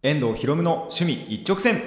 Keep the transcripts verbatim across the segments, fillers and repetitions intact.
遠藤ひろむの趣味一直線。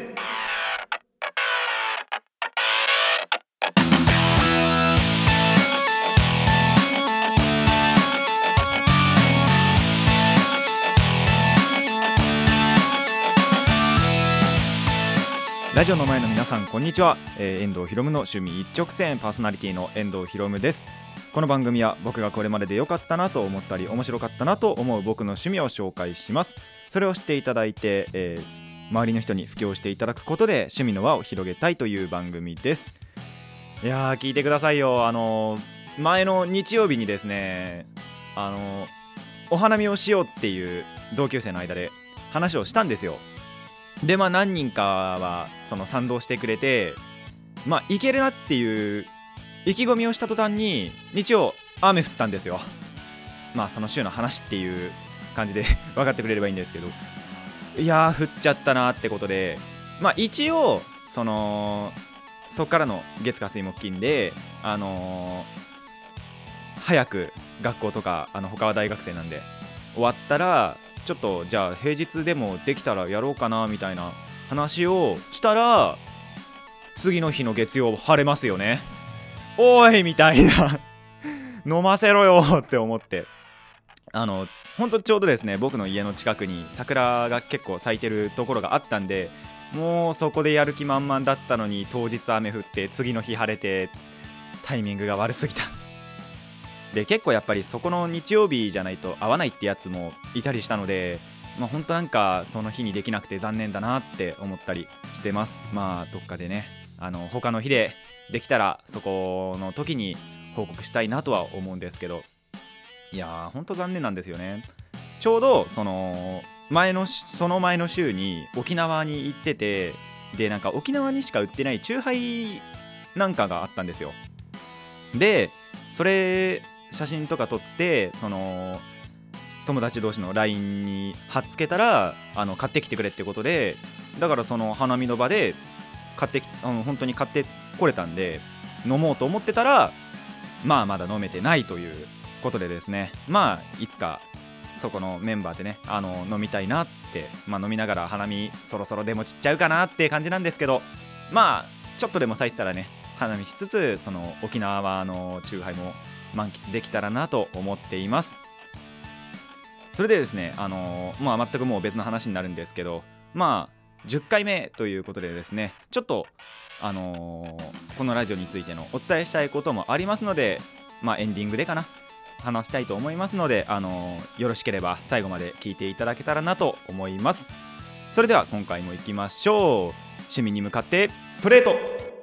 ラジオの前の皆さんこんにちは、えー、遠藤ひろむの趣味一直線パーソナリティの遠藤ひろむです。この番組は僕がこれまでで良かったなと思ったり面白かったなと思う僕の趣味を紹介します。それを知っていただいて、えー、周りの人に布教していただくことで趣味の輪を広げたいという番組です。いやー聞いてくださいよ。あのー、前の日曜日にですね、あのー、お花見をしようっていう同級生の間で話をしたんですよ。でまあ何人かはその賛同してくれて、まあいけるなっていう意気込みをした途端に日曜雨降ったんですよ。まあその週の話っていう感じで分かってくれればいいんですけど、いやー降っちゃったなってことで、まあ一応そのそっからの月火水木金であのー、早く学校とかあの他は大学生なんで終わったらちょっとじゃあ平日でもできたらやろうかなみたいな話をしたら、次の日の月曜晴れますよね。おいみたいな飲ませろよって思って、あのほんとちょうどですね僕の家の近くに桜が結構咲いてるところがあったんで、もうそこでやる気満々だったのに当日雨降って次の日晴れてタイミングが悪すぎた。で結構やっぱりそこの日曜日じゃないと合わないってやつもいたりしたので、まあほんとなんかその日にできなくて残念だなって思ったりしてます。まあどっかでねあの他の日でできたらそこの時に報告したいなとは思うんですけど、いやーほんと残念なんですよね。ちょうどその前のその前の週に沖縄に行ってて、でなんか沖縄にしか売ってないチューハイなんかがあったんですよ。でそれ写真とか撮ってその友達同士の ライン に貼っつけたらあの買ってきてくれってことで、だからその花見の場で買ってきあの本当に買ってこれたんで飲もうと思ってたら、まあまだ飲めてないということでですね、まあいつかそこのメンバーでねあの飲みたいなって、まあ飲みながら花見そろそろでも散っちゃうかなって感じなんですけど、まあちょっとでも咲いてたらね花見しつつその沖縄のチューハイも満喫できたらなと思っています。それでですねあのー、まあ全くもう別の話になるんですけど、まあじゅっかいめということでですね、ちょっとあのー、このラジオについてのお伝えしたいこともありますので、まあエンディングでかな話したいと思いますので、あのー、よろしければ最後まで聞いていただけたらなと思います。それでは今回も行きましょう。趣味に向かってストレート。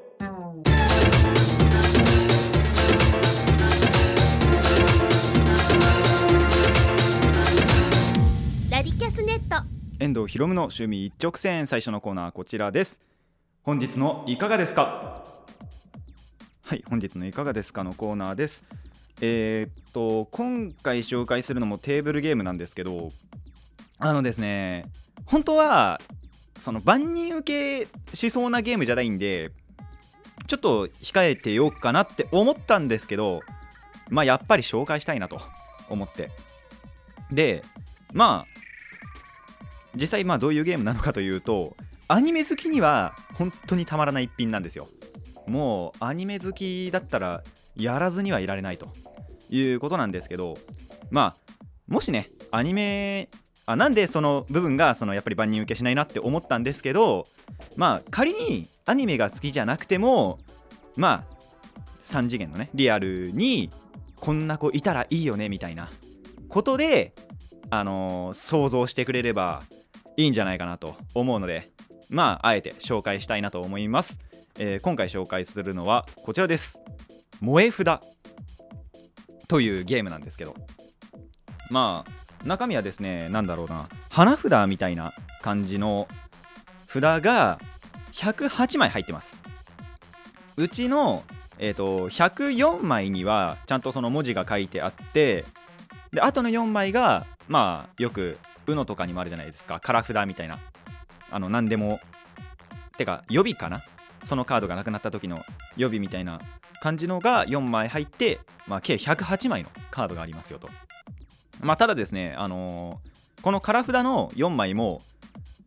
ラディキャスネット遠藤ひろむの趣味一直線。最初のコーナーこちらです。本日のいかがですか。はい、本日のいかがですかのコーナーです。えー、っと今回紹介するのもテーブルゲームなんですけど、あのですね本当はその万人受けしそうなゲームじゃないんでちょっと控えてようかなって思ったんですけど、まあやっぱり紹介したいなと思って、でまあ実際まあどういうゲームなのかというと、アニメ好きには本当にたまらない一品なんですよ。もうアニメ好きだったらやらずにはいられないということなんですけど、まあもしねアニメあなんでその部分がそのやっぱり万人受けしないなって思ったんですけど、まあ仮にアニメが好きじゃなくてもまあさん次元のねリアルにこんな子いたらいいよねみたいなことであのー、想像してくれればいいんじゃないかなと思うので、まああえて紹介したいなと思います。えー、今回紹介するのはこちらです。萌え札というゲームなんですけど、まあ中身はですねなんだろうな花札みたいな感じの札がひゃくはちまい入ってます。うちの、えーと、ひゃくよんまいにはちゃんとその文字が書いてあって、であとのよんまいがまあよく ユーノ とかにもあるじゃないですか、カラ札みたいな、あの何でもてか予備かな、そのカードがなくなった時の予備みたいな感じのがよんまい入って、まあ、計ひゃくはちまいのカードがありますよと。まあただですね、あのー、このカラ札のよんまいも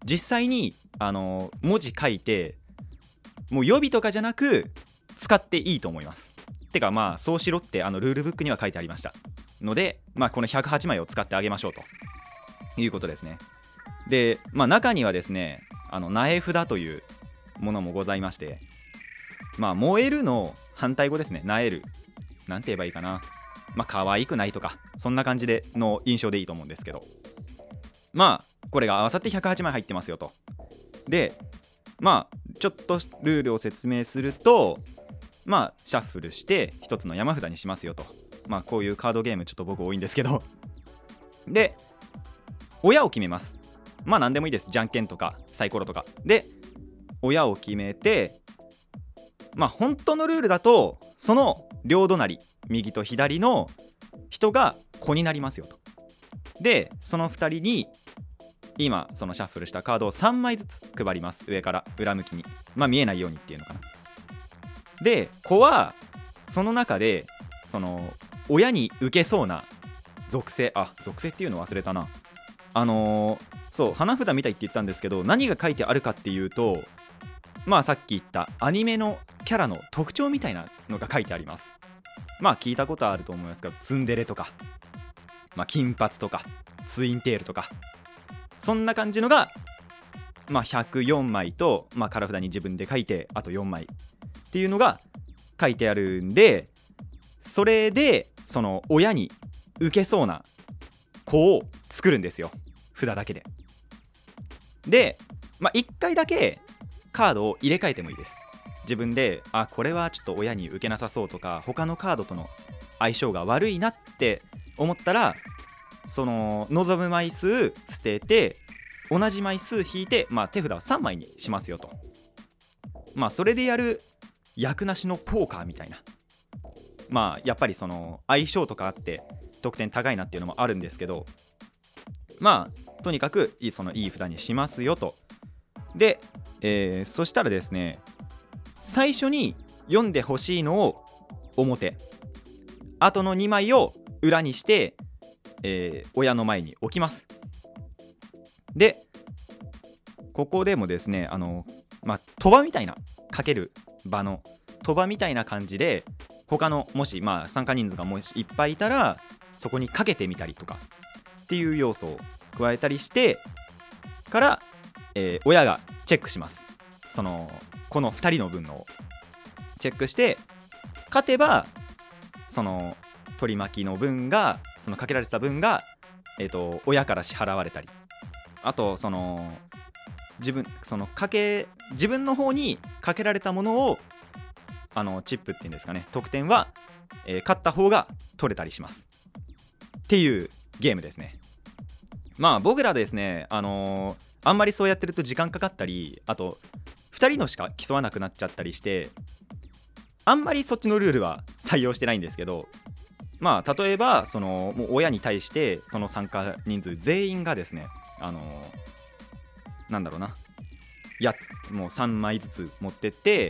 実際にあの文字書いてもう予備とかじゃなく使っていいと思います。てかまあそうしろってあのルールブックには書いてありましたので、まあ、このひゃくはちまいを使ってあげましょうということですね。で、まあ、中にはですねあの苗札というものもございまして、まあ燃えるの反対語ですね。苗えるなんて言えばいいかな、まあ可愛くないとかそんな感じでの印象でいいと思うんですけど、まあこれが合わさってひゃくはちまい入ってますよと。でまあちょっとルールを説明すると、まあシャッフルして一つの山札にしますよと。まあこういうカードゲームちょっと僕多いんですけどで親を決めます。まあ何でもいいです。じゃんけんとかサイコロとかで親を決めて、まあ本当のルールだとその両隣右と左の人が子になりますよと。でそのふたりに今そのシャッフルしたカードをさんまいずつ配ります。上から裏向きに、まあ見えないようにっていうのかな。で子はその中でその親に受けそうな属性、あ属性っていうの忘れたな。あのー、そう花札みたいって言ったんですけど、何が書いてあるかっていうと、まあさっき言ったアニメのキャラの特徴みたいなのが書いてあります。まあ聞いたことあると思いますが、ツンデレとか、まあ、金髪とかツインテールとかそんな感じのが、まあ、ひゃくよんまいと、まあ、カラ札に自分で書いてあとよんまいっていうのが書いてあるんで、それでその親に受けそうな子を作るんですよ、札だけで。で、まあ、いっかいだけカードを入れ替えてもいいです。自分であこれはちょっと親に受けなさそうとか他のカードとの相性が悪いなって思ったら、その望む枚数捨てて同じ枚数引いて、まあ、手札はさんまいにしますよと。まあそれでやる役なしのポーカーみたいな、まあやっぱりその相性とかあって得点高いなっていうのもあるんですけど、まあとにかくいいそのいい札にしますよと。で、えー、そしたらですね、最初に読んでほしいのを表、あとのにまいを裏にして、えー、親の前に置きます。でここでもですね、あのまあ賭場みたいな、かける場の賭場みたいな感じで、他のもしまあ参加人数がもしいっぱいいたらそこにかけてみたりとかっていう要素を加えたりしてから、えー、親がチェックします。そのこのふたりの分のをチェックして、勝てばその取り巻きの分が、そのかけられてた分が、えーと親から支払われたり、あとその自分そのかけ自分の方にかけられたものを、あのチップっていうんですかね、得点は、えー、勝った方が取れたりしますっていうゲームですね。まあ僕らですね、あのー、あんまりそうやってると時間かかったり、あとふたりのしか競わなくなっちゃったりして、あんまりそっちのルールは採用してないんですけど、まあ例えばそのもう親に対してその参加人数全員がですね、あのー、なんだろうな、やもうさんまいずつ持ってって、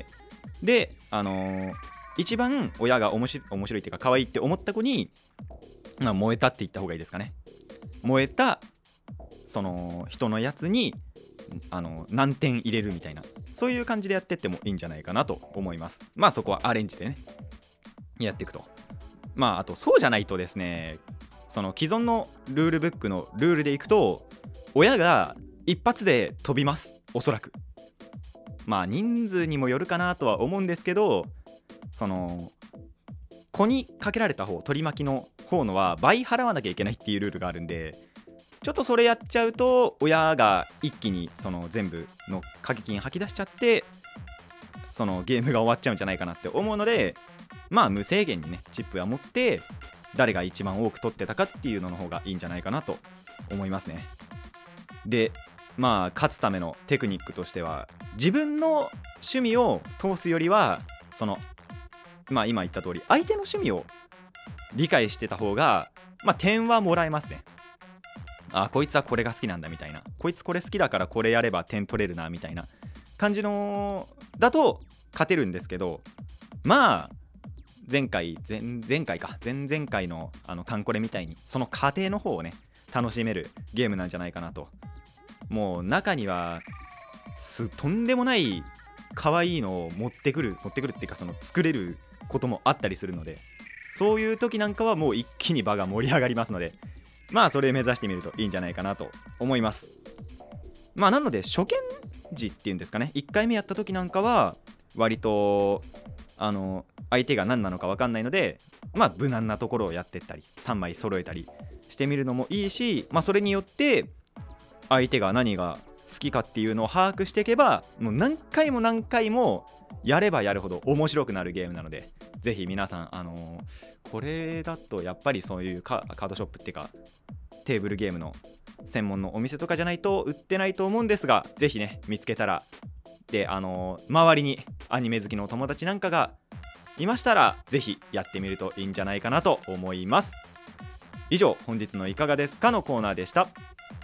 であのー、一番親が面白い面白いっていうか可愛いって思った子に、まあ、燃えたって言った方がいいですかね。燃えたその人のやつにあの何点入れるみたいな、そういう感じでやってってもいいんじゃないかなと思います。まあそこはアレンジでねやっていくと。まああとそうじゃないとですね、その既存のルールブックのルールでいくと親が一発で飛びます、おそらく。まあ人数にもよるかなとは思うんですけど、その子にかけられた方、取り巻きの方のは倍払わなきゃいけないっていうルールがあるんで、ちょっとそれやっちゃうと親が一気にその全部の掛け金吐き出しちゃって、そのゲームが終わっちゃうんじゃないかなって思うので、まあ無制限にねチップは持って誰が一番多く取ってたかっていうのの方がいいんじゃないかなと思いますね。でまあ勝つためのテクニックとしては、自分の趣味を通すよりは、そのまあ今言った通り相手の趣味を理解してた方が、まあ点はもらえますね。あ、こいつはこれが好きなんだみたいな、こいつこれ好きだからこれやれば点取れるなみたいな感じのだと勝てるんですけど、まあ前回前前回か前々回のあのカンコレみたいにその過程の方をね楽しめるゲームなんじゃないかなともう中にはすとんでもない可愛いのを持ってくる持ってくるっていうかその作れることもあったりするので、そういう時なんかはもう一気に場が盛り上がりますので、まあそれ目指してみるといいんじゃないかなと思います。まあなので初見時っていうんですかね、いっかいめやった時なんかは割とあの相手が何なのか分かんないので、まあ無難なところをやってったりさんまい揃えたりしてみるのもいいし、まあそれによって相手が何が好きかっていうのを把握していけば、もう何回も何回もやればやるほど面白くなるゲームなので、ぜひ皆さん、あのー、これだとやっぱりそういうカードショップっていうかテーブルゲームの専門のお店とかじゃないと売ってないと思うんですが、ぜひね見つけたらで、あのー、周りにアニメ好きの友達なんかがいましたらぜひやってみるといいんじゃないかなと思います。以上、本日のいかがですかのコーナーでした。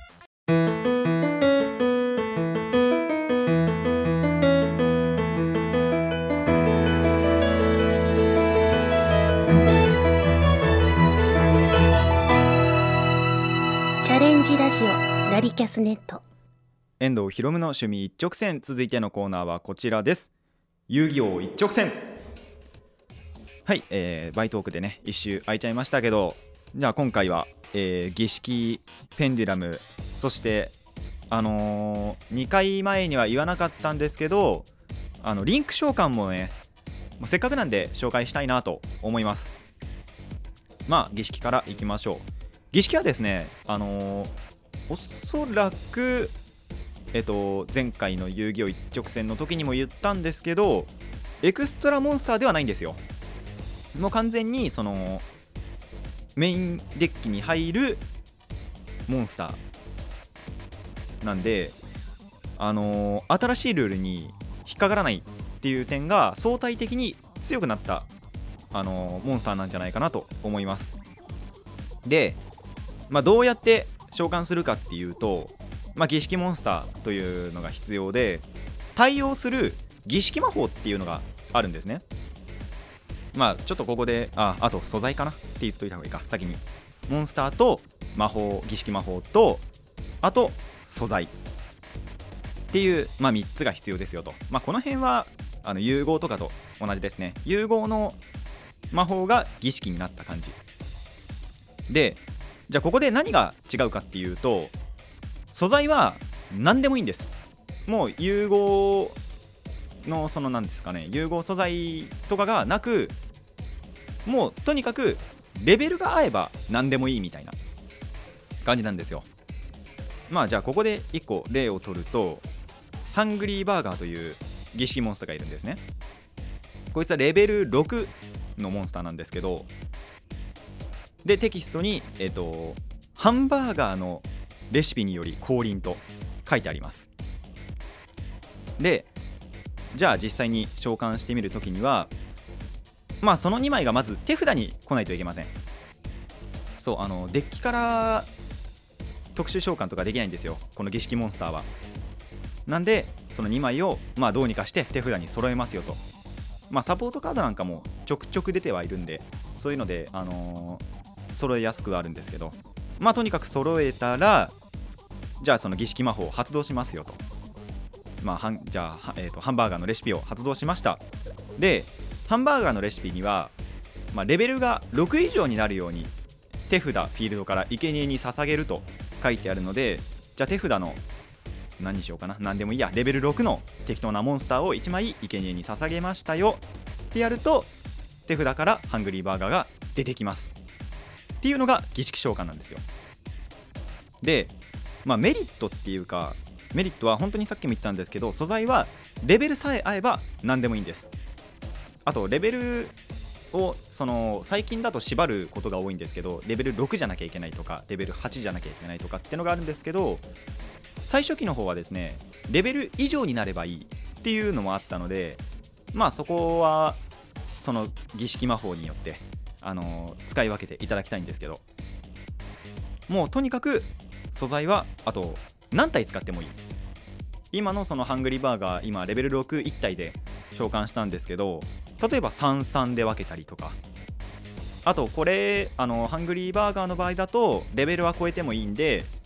チャレンジラジオラリキャスネット。 遠藤ひろむの趣味一直線。続いてのコーナーはこちらです。遊戯王一直線。はい、えー、バイトークでね一周空いちゃいましたけど、じゃあ今回は、えー、儀式ペンデュラム、そしてあのー、にかいまえには言わなかったんですけど、あのリンク召喚もねせっかくなんで紹介したいなと思います。まあ儀式からいきましょう。儀式はですね、あのー、おそらくえっと前回の遊戯王一直線の時にも言ったんですけど、エクストラモンスターではないんですよ。もう完全にそのメインデッキに入るモンスターなんで、あのー、新しいルールに引っかからないっていう点が相対的に強くなった、あのー、モンスターなんじゃないかなと思います。で、まあ、どうやって召喚するかっていうと、まあ、儀式モンスターというのが必要で、対応する儀式魔法っていうのがあるんですね。まあちょっとここでああと素材かなって言っといた方がいいか。先にモンスターと魔法、儀式魔法とあと素材っていう、まあ、みっつが必要ですよと。まあこの辺はあの融合とかと同じですね。融合の魔法が儀式になった感じで、じゃあここで何が違うかっていうと、素材は何でもいいんです。もう融合のその何ですかね、融合素材とかがなく、もうとにかくレベルが合えば何でもいいみたいな感じなんですよ。まあじゃあここでいっこ例を取ると、ハングリーバーガーという儀式モンスターがいるんですね。こいつはレベルろくのモンスターなんですけど、でテキストに、えーと、ハンバーガーのレシピにより降臨と書いてあります。でじゃあ実際に召喚してみるときには、まあそのにまいがまず手札に来ないといけません。そう、あのデッキから特殊召喚とかできないんですよ、この儀式モンスターは。なんでそのにまいをまあどうにかして手札に揃えますよと。まあサポートカードなんかもちょくちょく出てはいるんで、そういうので、あのー、揃えやすくはあるんですけど、まあとにかく揃えたら、じゃあその儀式魔法を発動しますよと。まあ、はんじゃあ、えーと、ハンバーガーのレシピを発動しました。でハンバーガーのレシピには、まあ、レベルがろく以上になるように手札フィールドから生贄に捧げると書いてあるので、じゃあ手札の何にしようかな、何でもいいや、レベルろくの適当なモンスターをいちまい生贄に捧げましたよってやると、手札からハングリーバーガーが出てきますっていうのが儀式召喚なんですよ。で、まあ、メリットっていうか、メリットは本当にさっきも言ったんですけど、素材はレベルさえ合えば何でもいいんです。あとレベルをその最近だと縛ることが多いんですけど、レベルろくじゃなきゃいけないとかレベルはちじゃなきゃいけないとかってのがあるんですけど、最初期の方はですねレベル以上になればいいっていうのもあったので、まあそこはその儀式魔法によって、あのー、使い分けていただきたいんですけど、もうとにかく素材はあと何体使ってもいい。今のそのハングリーバーガー、今レベルろくいち体で召喚したんですけど、例えばさんさんで分けたりとか、あとこれあのハングリーバーガーの場合だとレベルは超えてもいいんで、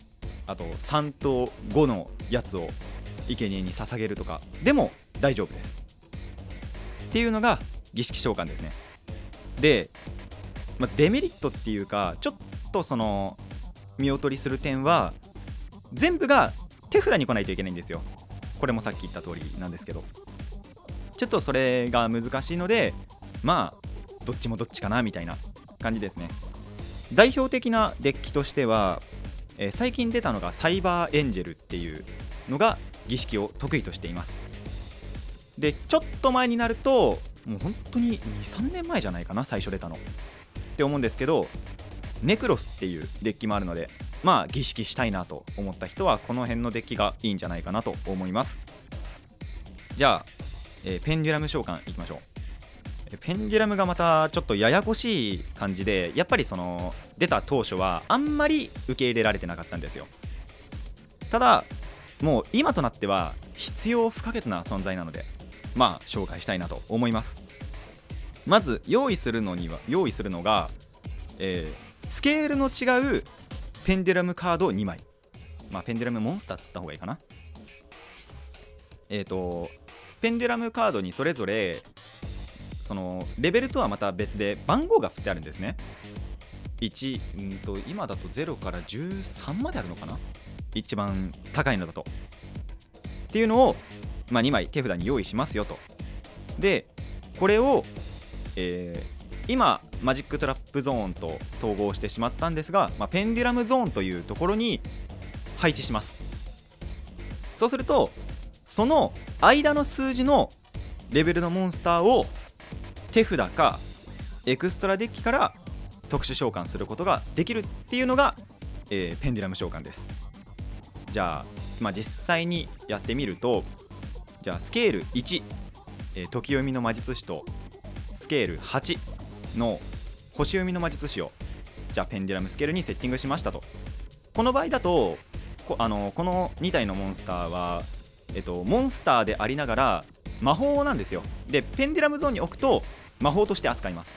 あとさんとごのやつを生贄に捧げるとかでも大丈夫ですっていうのが儀式召喚ですね。で、まあ、デメリットっていうかちょっとその見劣りする点は全部が手札に来ないといけないんですよ。これもさっき言った通りなんですけど、ちょっとそれが難しいので、まあどっちもどっちかなみたいな感じですね。代表的なデッキとしては、えー、最近出たのがサイバーエンジェルっていうのが儀式を得意としています。でちょっと前になるともう本当に にさんねんまえじゃないかな最初出たのって思うんですけど、ネクロスっていうデッキもあるので、まあ儀式したいなと思った人はこの辺のデッキがいいんじゃないかなと思います。じゃあ、えー、ペンデュラム召喚いきましょう。ペンデュラムがまたちょっとややこしい感じで、やっぱりその出た当初はあんまり受け入れられてなかったんですよ。ただもう今となっては必要不可欠な存在なので、まあ紹介したいなと思います。まず用意するのには用意するのが、えー、スケールの違うペンデュラムカードにまい、まあペンデュラムモンスターっつった方がいいかな。えっとペンデュラムカードにそれぞれそのレベルとはまた別で番号が振ってあるんですね。いち、うんと今だとゼロからじゅうさんまであるのかな、一番高いのだと。っていうのを、まあ、にまい手札に用意しますよと。でこれを、えー、今マジックトラップゾーンと統合してしまったんですが、まあ、ペンデュラムゾーンというところに配置します。そうするとその間の数字のレベルのモンスターを手札かエクストラデッキから特殊召喚することができるっていうのが、えー、ペンデュラム召喚です。じゃあ、まあ、実際にやってみると、じゃあスケールいち、えー、時読みの魔術師とスケールはちの星読みの魔術師をじゃあペンデュラムスケールにセッティングしましたと。この場合だと こ, あのこのに体のモンスターは、えっと、モンスターでありながら魔法なんですよ。でペンデュラムゾーンに置くと魔法として扱います。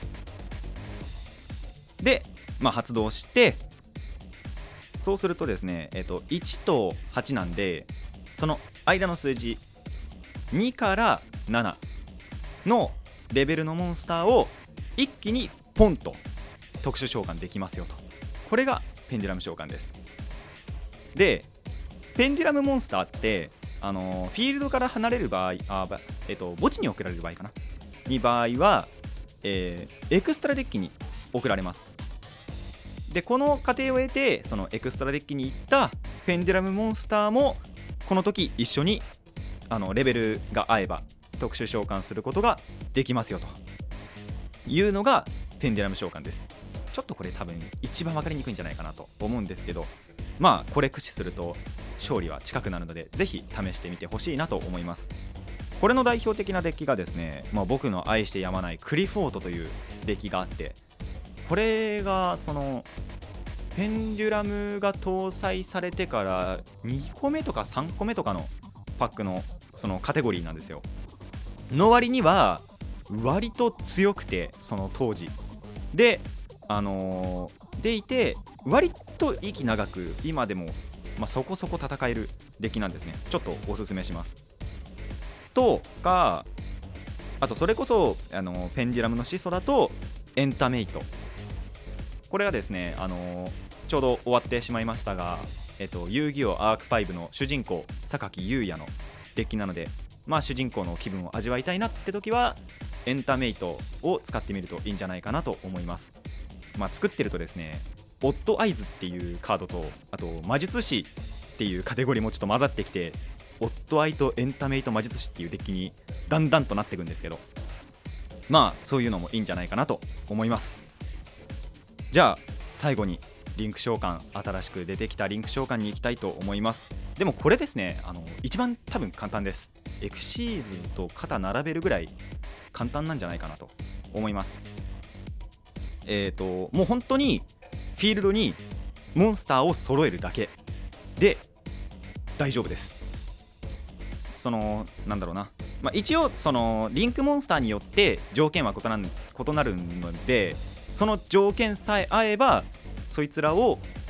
で、まあ、発動してそうするとですね、えっと、いちとはちなんでその間の数字にからななのレベルのモンスターを一気にポンと特殊召喚できますよと。これがペンデュラム召喚です。でペンデュラムモンスターってあのー、フィールドから離れる場合あ、えっと、墓地に送られる場合かなに場合は、えー、エクストラデッキに送られます。でこの過程を得てそのエクストラデッキに行ったペンデュラムモンスターもこの時一緒にあのレベルが合えば特殊召喚することができますよというのがペンデュラム召喚です。ちょっとこれ多分一番分かりにくいんじゃないかなと思うんですけど、まあこれ駆使すると勝利は近くなるのでぜひ試してみてほしいなと思います。これの代表的なデッキがですね、まあ、僕の愛してやまないクリフォートというデッキがあって、これがそのペンデュラムが搭載されてからにこめとかさんこめとかのパックのそのカテゴリーなんですよ。の割には割と強くて、その当時であのー、でいて割と息長く今でも、まあ、そこそこ戦えるデッキなんですね。ちょっとおすすめしますとか、あとそれこそあのペンデュラムの始祖だとエンタメイト、これはですね、あのー、ちょうど終わってしまいましたが、えっと、遊戯王アークファイブの主人公榊優也のデッキなので、まあ主人公の気分を味わいたいなって時はエンタメイトを使ってみるといいんじゃないかなと思います。まあ、作ってるとですね、オッドアイズっていうカードと、あと魔術師っていうカテゴリーもちょっと混ざってきて、オッドアイとエンタメイト魔術師っていうデッキにだんだんとなっていくんですけど、まあそういうのもいいんじゃないかなと思います。じゃあ最後にリンク召喚、新しく出てきたリンク召喚に行きたいと思います。でもこれですね、あの一番多分簡単です。エクシーズと肩並べるぐらい簡単なんじゃないかなと思います。えーともう本当にフィールドにモンスターを揃えるだけで大丈夫です。そのなんだろうな、まあ、一応そのリンクモンスターによって条件は異なる、異なるので、その条件さえ合えばそいつらを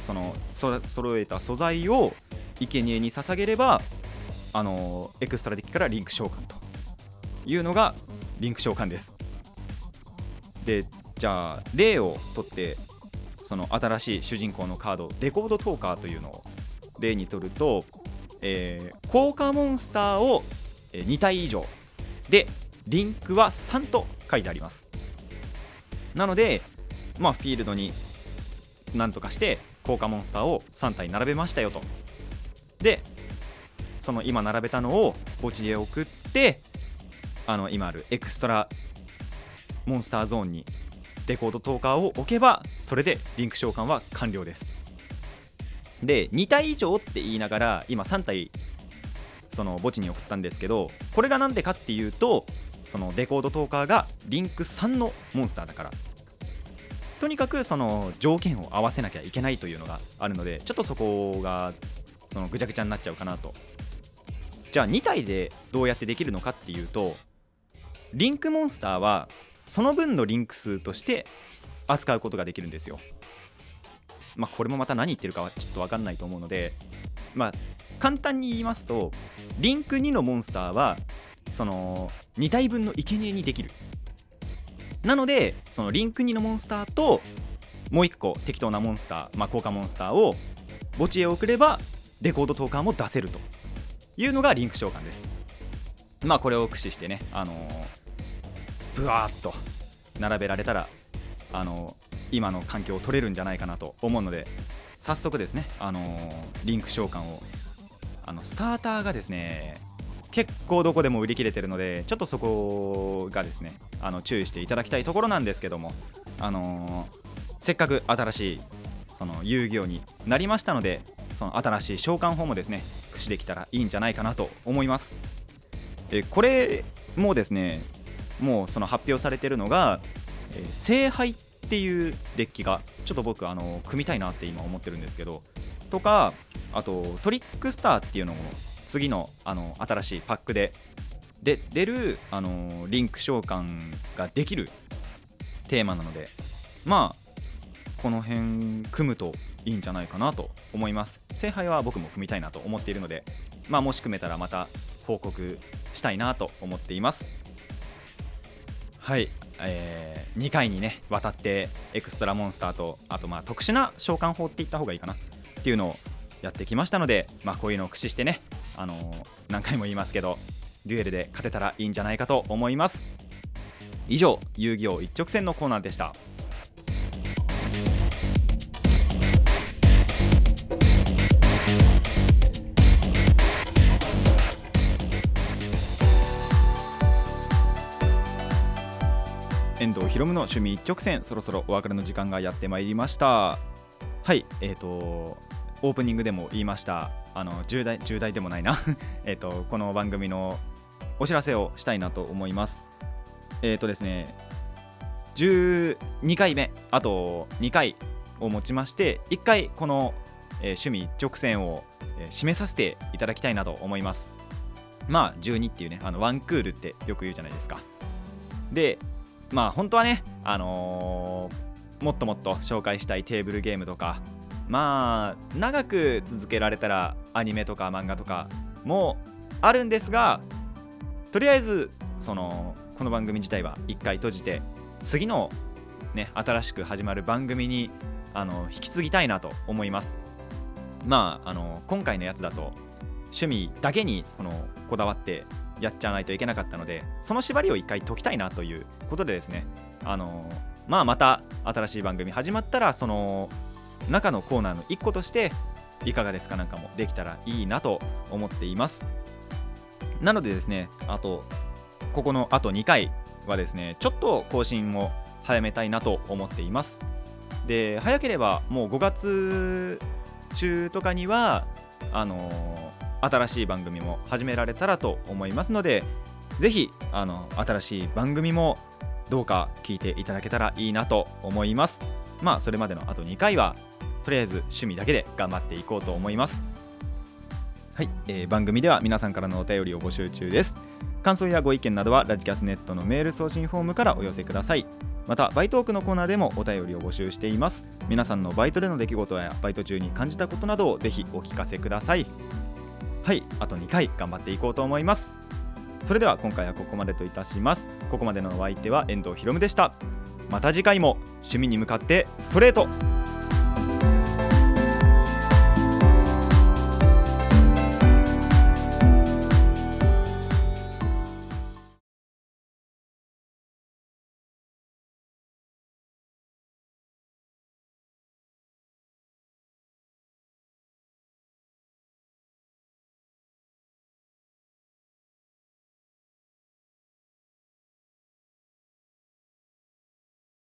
そのそ揃えた素材を生贄に捧げれば、あのエクストラデッキからリンク召喚というのがリンク召喚です。でじゃあ例をとって、その新しい主人公のカードデコードトーカーというのを例にとると、えー、効果モンスターをに体以上でリンクはさんと書いてあります。なのでまあフィールドになんとかして効果モンスターをさん体並べましたよと。でその今並べたのを墓地へ送って、あの今あるエクストラモンスターゾーンにデコードトーカーを置けば、それでリンク召喚は完了です。でに体以上って言いながら今さん体その墓地に送ったんですけど、これがなんでかっていうと、そのデコードトーカーがリンクさんのモンスターだから、とにかくその条件を合わせなきゃいけないというのがあるので、ちょっとそこがそのぐちゃぐちゃになっちゃうかなと。じゃあに体でどうやってできるのかっていうと、リンクモンスターはその分のリンク数として扱うことができるんですよ。まあこれもまた何言ってるかはちょっと分かんないと思うので、まあ簡単に言いますと、リンクにのモンスターはそのに体分の生贄にできる。なのでそのリンクにのモンスターともういっこ適当なモンスター、まあ効果モンスターを墓地へ送ればデコードトーカーも出せるというのがリンク召喚です。まあこれを駆使してね、あのー、ブワーッと並べられたら、あのー、今の環境を取れるんじゃないかなと思うので、早速ですね、あのー、リンク召喚をあのスターターがですね結構どこでも売り切れてるので、ちょっとそこがですねあの注意していただきたいところなんですけども、あのー、せっかく新しいその遊戯王になりましたので、その新しい召喚法もですね駆使できたらいいんじゃないかなと思います。えこれもですね、もうその発表されてるのが、えー、聖杯っていうデッキがちょっと僕あの組みたいなって今思ってるんですけど、とかあとトリックスターっていうのも次のあの新しいパックでで出るあのリンク召喚ができるテーマなので、まあこの辺組むといいんじゃないかなと思います。聖杯は僕も組みたいなと思っているので、まあもし組めたらまた報告したいなと思っています。はい、えー、にかいにねわたってエクストラモンスターと、あとまあ特殊な召喚法って言った方がいいかなっていうのをやってきましたので、まあこういうのを駆使してね、あのー、何回も言いますけどデュエルで勝てたらいいんじゃないかと思います。以上、遊戯王一直線のコーナーでした。遠藤ひろむの趣味一直線、そろそろお別れの時間がやってまいりました。はい、えーとオープニングでも言いました、あの重大重大でもないなえとこの番組のお知らせをしたいなと思います。えーとですねじゅうにかいめ、あとにかいをもちましていっかいこの、えー、趣味一直線を、えー、締めさせていただきたいなと思います。まあじゅうにっていうね、あのワンクールってよく言うじゃないですか。でまあ本当はね、あのー、もっともっと紹介したいテーブルゲームとか、まあ長く続けられたらアニメとか漫画とかもあるんですが、とりあえずそのこの番組自体は一回閉じて、次のね新しく始まる番組にあの引き継ぎたいなと思います。まああの今回のやつだと趣味だけにこのこだわってやっちゃわないといけなかったので、その縛りを一回解きたいなということでですね、あのまあまた新しい番組始まったらその中のコーナーの一個としていかがですかなんかもできたらいいなと思っています。なのでですね、あとここのあとにかいはですねちょっと更新を早めたいなと思っています。で早ければもうごがつ中とかにはあのー新しい番組も始められたらと思いますので、ぜひあの新しい番組もどうか聞いていただけたらいいなと思います。まあそれまでのあとにかいはとりあえず趣味だけで頑張っていこうと思います。はい、えー、番組では皆さんからのお便りを募集中です。感想やご意見などはラジキャスネットのメール送信フォームからお寄せください。 またバイトークのコーナーでもお便りを募集しています。皆さんのバイトでの出来事やバイト中に感じたことなどをぜひお聞かせください。はい、あとにかい頑張っていこうと思います。それでは今回はここまでといたします。ここまでのお相手は遠藤ひろむでした。また次回も趣味に向かってストレート。